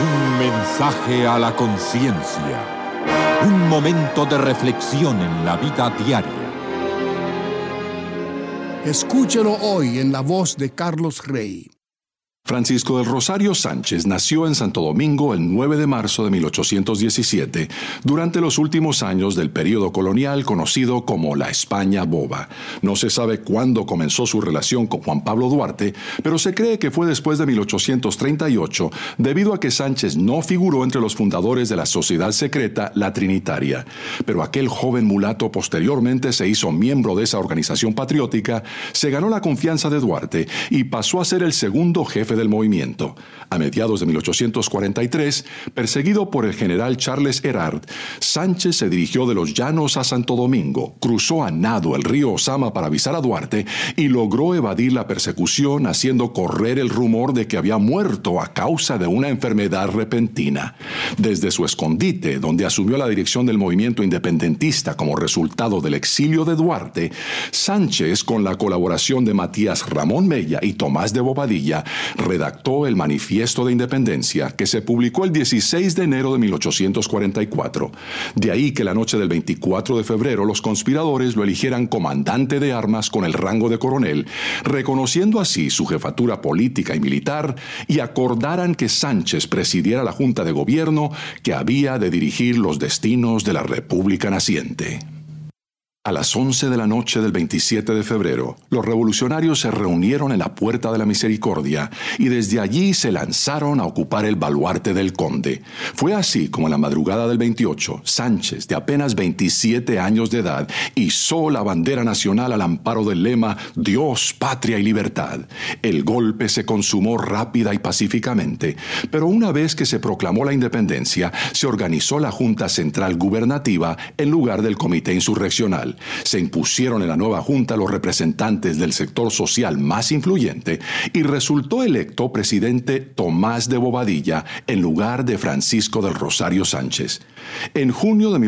Un mensaje a la conciencia. Un momento de reflexión en la vida diaria. Escúchelo hoy en la voz de Carlos Rey. Francisco del Rosario Sánchez nació en Santo Domingo el 9 de marzo de 1817, durante los últimos años del período colonial conocido como la España Boba. No se sabe cuándo comenzó su relación con Juan Pablo Duarte, pero se cree que fue después de 1838, debido a que Sánchez no figuró entre los fundadores de la sociedad secreta La Trinitaria. Pero aquel joven mulato posteriormente se hizo miembro de esa organización patriótica, se ganó la confianza de Duarte y pasó a ser el segundo jefe del movimiento. A mediados de 1843, perseguido por el general Charles Herard, Sánchez se dirigió de los llanos a Santo Domingo, cruzó a nado el río Osama para avisar a Duarte y logró evadir la persecución, haciendo correr el rumor de que había muerto a causa de una enfermedad repentina. Desde su escondite, donde asumió la dirección del movimiento independentista como resultado del exilio de Duarte, Sánchez, con la colaboración de Matías Ramón Mella y Tomás de Bobadilla, redactó el Manifiesto de Independencia, que se publicó el 16 de enero de 1844. De ahí que la noche del 24 de febrero los conspiradores lo eligieran comandante de armas con el rango de coronel, reconociendo así su jefatura política y militar, y acordaran que Sánchez presidiera la Junta de Gobierno que había de dirigir los destinos de la República naciente. A las 11 de la noche del 27 de febrero, los revolucionarios se reunieron en la Puerta de la Misericordia y desde allí se lanzaron a ocupar el baluarte del conde. Fue así como en la madrugada del 28, Sánchez, de apenas 27 años de edad, izó la bandera nacional al amparo del lema Dios, Patria y Libertad. El golpe se consumó rápida y pacíficamente, pero una vez que se proclamó la independencia, se organizó la Junta Central Gubernativa en lugar del Comité Insurreccional. Se impusieron en la nueva junta los representantes del sector social más influyente y resultó electo presidente Tomás de Bobadilla en lugar de Francisco del Rosario Sánchez. En junio de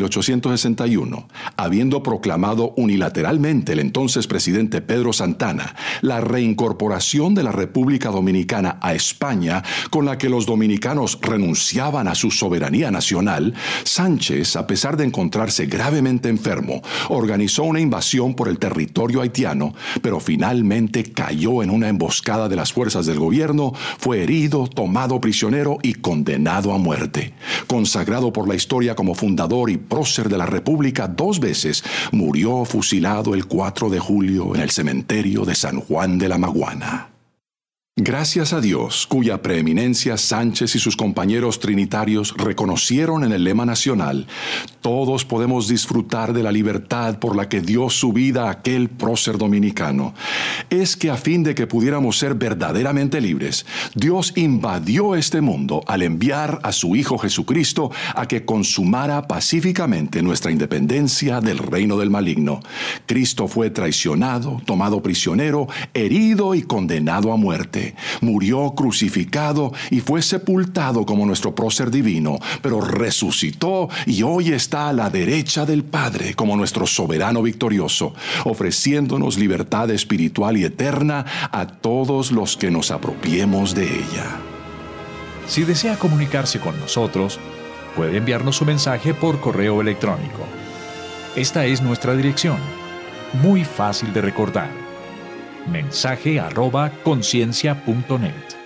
1861, habiendo proclamado unilateralmente el entonces presidente Pedro Santana la reincorporación de la República Dominicana a España, con la que los dominicanos renunciaban a su soberanía nacional, Sánchez, a pesar de encontrarse gravemente enfermo, organizó una invasión por el territorio haitiano, pero finalmente cayó en una emboscada de las fuerzas del gobierno, fue herido, tomado prisionero y condenado a muerte. Consagrado por la historia como fundador y prócer de la República 2 veces, murió fusilado el 4 de julio en el cementerio de San Juan de la Maguana. Gracias a Dios, cuya preeminencia Sánchez y sus compañeros trinitarios reconocieron en el lema nacional, todos podemos disfrutar de la libertad por la que dio su vida aquel prócer dominicano. Es que a fin de que pudiéramos ser verdaderamente libres, Dios invadió este mundo al enviar a su Hijo Jesucristo a que consumara pacíficamente nuestra independencia del reino del maligno. Cristo fue traicionado, tomado prisionero, herido y condenado a muerte. Murió crucificado y fue sepultado como nuestro prócer divino, pero resucitó y hoy está a la derecha del Padre como nuestro soberano victorioso, ofreciéndonos libertad espiritual y eterna a todos los que nos apropiemos de ella. Si desea comunicarse con nosotros, puede enviarnos su mensaje por correo electrónico. Esta es nuestra dirección, muy fácil de recordar: mensaje@conciencia.net.